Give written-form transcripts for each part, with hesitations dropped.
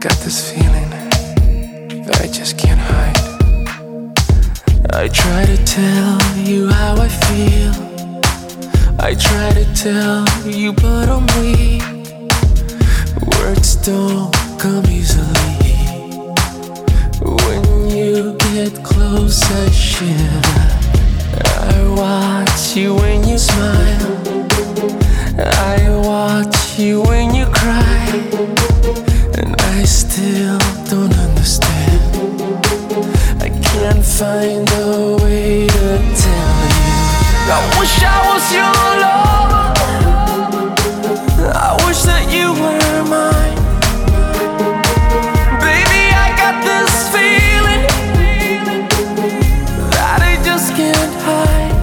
got this feeling that I just can't hide. I try to tell you how I feel. I try to tell you, but I'm weak. Words don't come easily. When you get close, I shiver. I watch you when you smile. I watch you when you cry. And I still don't understand. I can't find a way to tell you. I wish I was your lover. I wish that you were mine. Baby, I got this feeling that I just can't hide.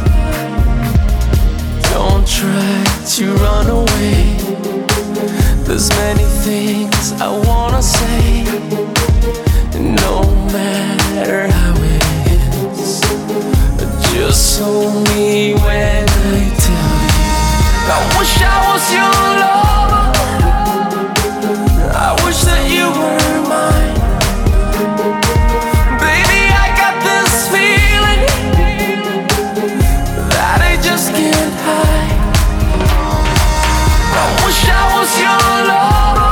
Don't try to run away. There's many things I wanna say, no matter how it is. Just hold me when I tell you. I wish I was your lover. I wish that you were mine. Baby, I got this feeling that I just can't hide. I wish I was your lover.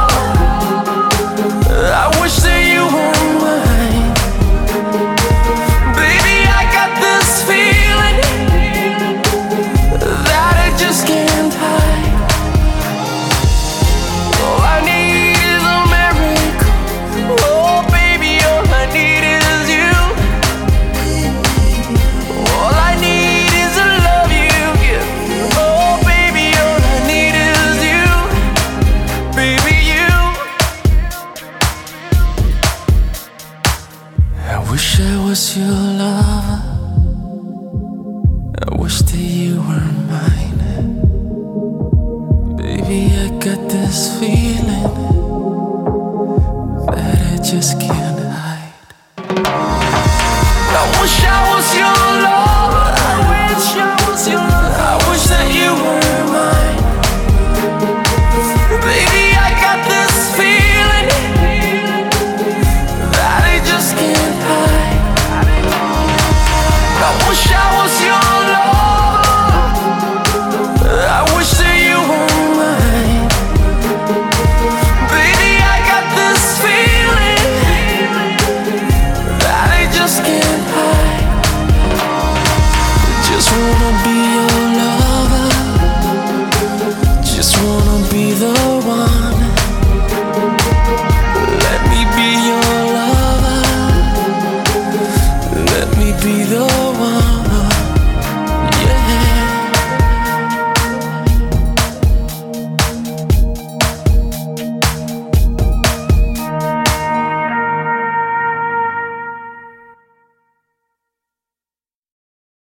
I wish that you were mine. Baby, I got this feeling that I just can't hide. All I need is a miracle. Oh baby, all I need is you. All I need is the love you give. Oh baby, all I need is you. Baby, you. I wish I was your lover. I wish that you were mine. Baby, I got this feeling